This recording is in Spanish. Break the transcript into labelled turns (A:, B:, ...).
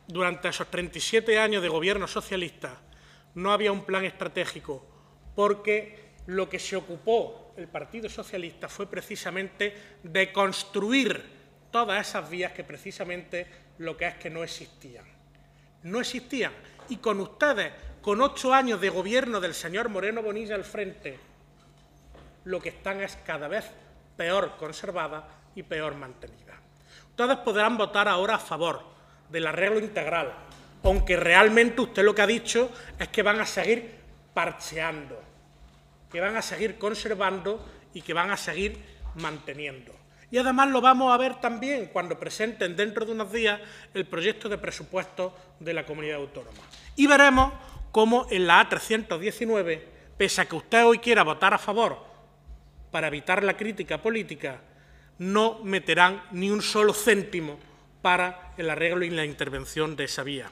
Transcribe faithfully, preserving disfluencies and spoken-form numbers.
A: durante esos treinta y siete años de gobierno socialista no había un plan estratégico, porque lo que se ocupó el Partido Socialista fue precisamente de construir todas esas vías que precisamente lo que es que no existían. No existían. Y con ustedes, con ocho años de gobierno del señor Moreno Bonilla al frente, lo que están es cada vez peor conservada y peor mantenida. Ustedes podrán votar ahora a favor del arreglo integral, aunque realmente usted lo que ha dicho es que van a seguir parcheando, que van a seguir conservando y que van a seguir manteniendo. Y además lo vamos a ver también cuando presenten dentro de unos días el proyecto de presupuestos de la comunidad autónoma. Y veremos cómo en la A trescientos diecinueve, pese a que usted hoy quiera votar a favor para evitar la crítica política, no meterán ni un solo céntimo para el arreglo y la intervención de esa vía.